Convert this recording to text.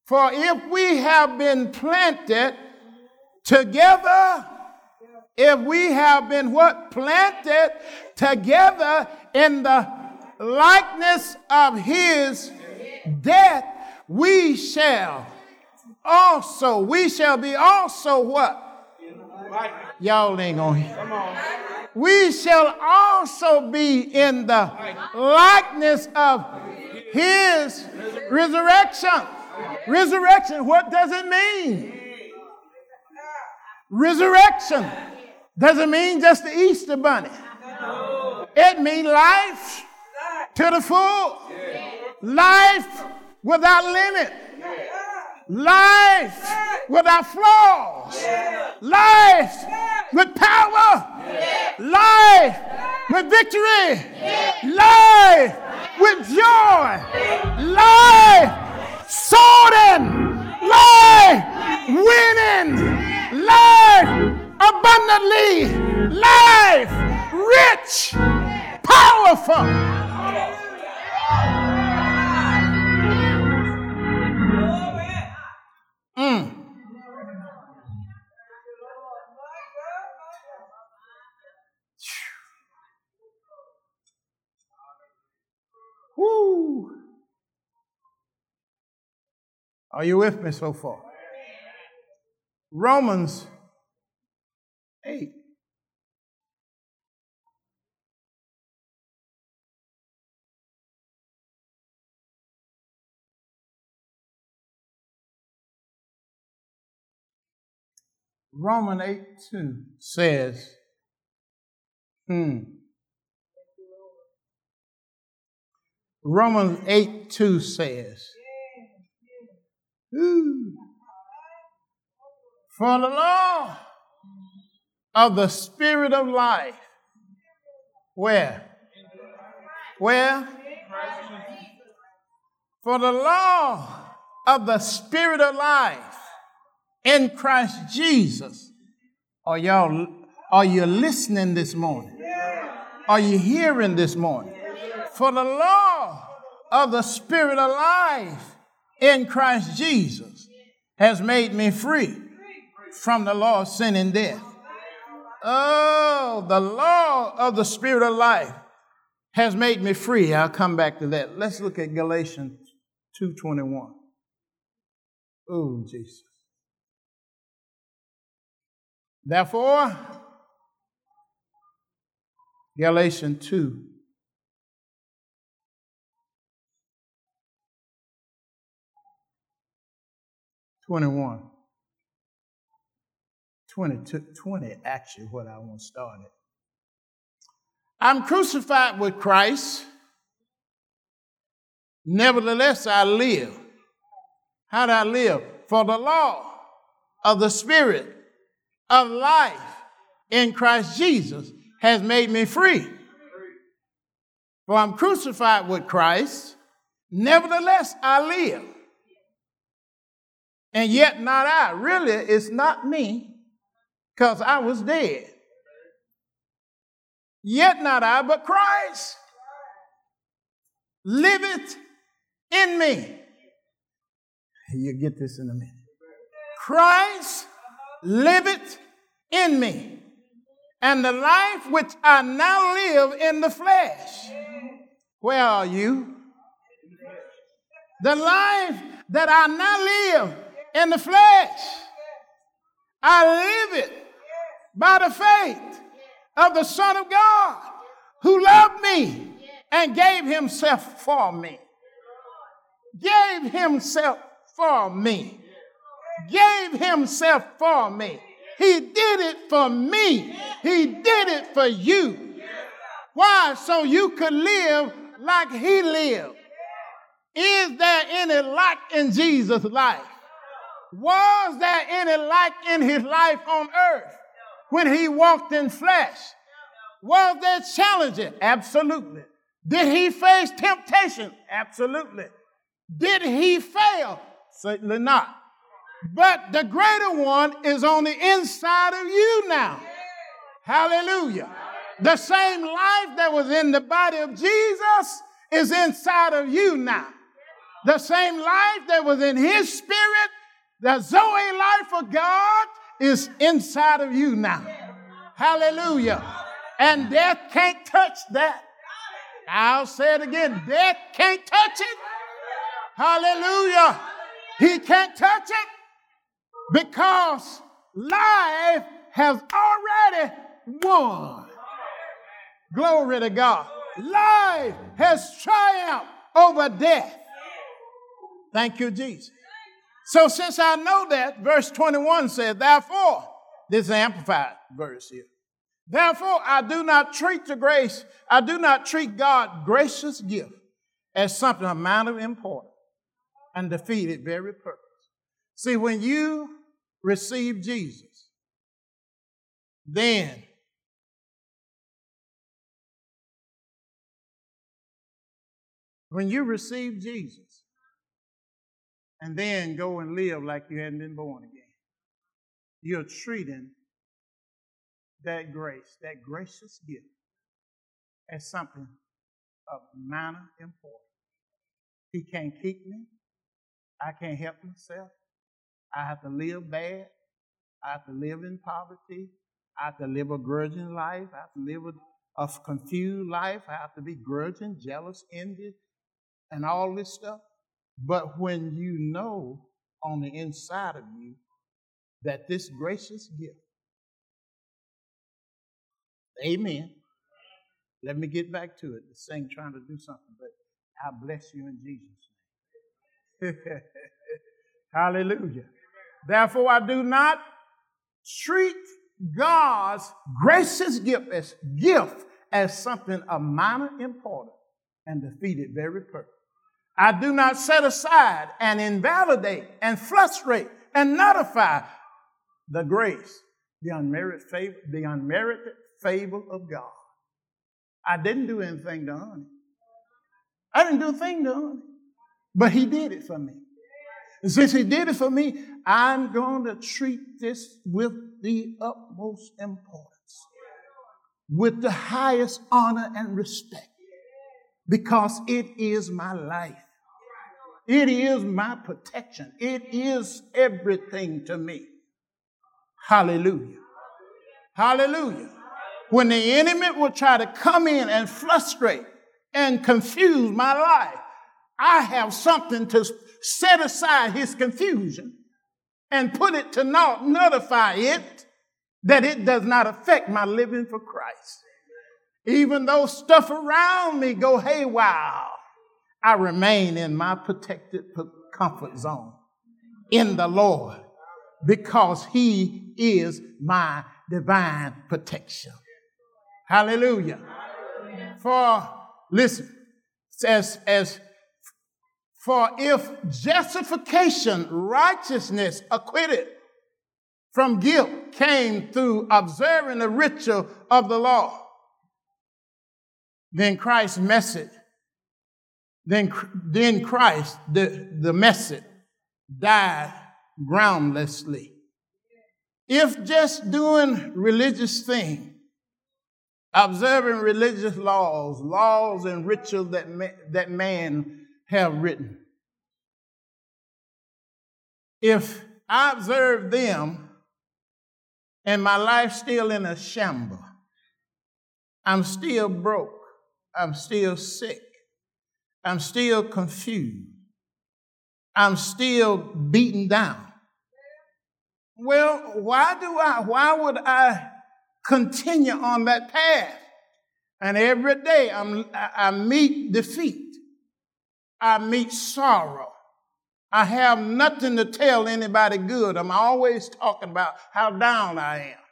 For if we have been planted together, if we have been what? Planted together in the likeness of his death, we shall be also what? Y'all ain't gonna hear. We shall also be in the likeness of his resurrection. Resurrection, what does it mean? Resurrection doesn't mean just the Easter bunny. It means life to the full. Life without limit. Life without flaws. Life with power. Life with victory. Life with joy. Life soaring. Life winning. Life abundantly. Life rich. Powerful. Woo. Are you with me so far? Romans 8. Romans 8:2 says, Romans 8:2 says, for the law of the Spirit of life, where? For the law of the Spirit of life in Christ Jesus. Are you listening this morning? Are you hearing this morning? For the law of the Spirit of life in Christ Jesus has made me free from the law of sin and death. Oh, the law of the Spirit of life has made me free. I'll come back to that. Let's look at Galatians 2:21. Oh, Jesus. Therefore, Galatians 2:21. 20 actually what I want to start at. I'm crucified with Christ. Nevertheless, I live. How do I live? For the law of the Spirit of life in Christ Jesus has made me free. For I'm crucified with Christ. Nevertheless, I live. And yet not I. Really, it's not me, because I was dead. Yet not I, but Christ liveth in me. You'll get this in a minute. Christ liveth in me. And the life which I now live in the flesh. Where are you? The life that I now live in the flesh, I live it by the faith of the Son of God, who loved me and gave himself for me. Gave himself for me. Gave himself for me. He did it for me. He did it for you. Why? So you could live like he lived. Is there any lack in Jesus' life? Was there any lack in his life on earth when he walked in flesh? Was there challenges? Absolutely. Did he face temptation? Absolutely. Did he fail? Certainly not. But the greater one is on the inside of you now. Hallelujah. The same life that was in the body of Jesus is inside of you now. The same life that was in his spirit, the Zoe life of God, is inside of you now. Hallelujah. And death can't touch that. I'll say it again. Death can't touch it. Hallelujah. He can't touch it because life has already won. Glory to God. Life has triumphed over death. Thank you, Jesus. So since I know that, verse 21 says, therefore, this is an amplified verse here. Therefore, I do not treat God's gracious gift as something of amount of importance and defeat its very purpose. See, when you receive Jesus, then when you receive Jesus and then go and live like you hadn't been born again, you're treating that grace, that gracious gift, as something of minor importance. He can't keep me. I can't help myself. I have to live bad. I have to live in poverty. I have to live a grudging life. I have to live a confused life. I have to be grudging, jealous, envious, and all this stuff. But when you know on the inside of you that this gracious gift, amen. Let me get back to it. The thing trying to do something, but I bless you in Jesus' name. Hallelujah. Therefore, I do not treat God's gracious gift as something of minor importance and defeat its very purpose. I do not set aside and invalidate and frustrate and nullify the grace, the unmerited favor of God. I didn't do anything to earn it. I didn't do a thing to earn it. But he did it for me. And since he did it for me, I'm going to treat this with the utmost importance, with the highest honor and respect, because it is my life. It is my protection. It is everything to me. Hallelujah. Hallelujah. When the enemy will try to come in and frustrate and confuse my life, I have something to set aside his confusion and put it to naught, nullify it, that it does not affect my living for Christ. Even though stuff around me go haywire, I remain in my protected comfort zone in the Lord, because he is my divine protection. Hallelujah. For, listen, for if justification, righteousness, acquitted from guilt came through observing the ritual of the law, then Christ's message, then Christ, the message, died groundlessly. If just doing religious things, observing religious laws and rituals that man have written, if I observe them and my life still in a shambles, I'm still broke, I'm still sick, I'm still confused, I'm still beaten down. Well, why would I continue on that path? And every day I meet defeat. I meet sorrow. I have nothing to tell anybody good. I'm always talking about how down I am.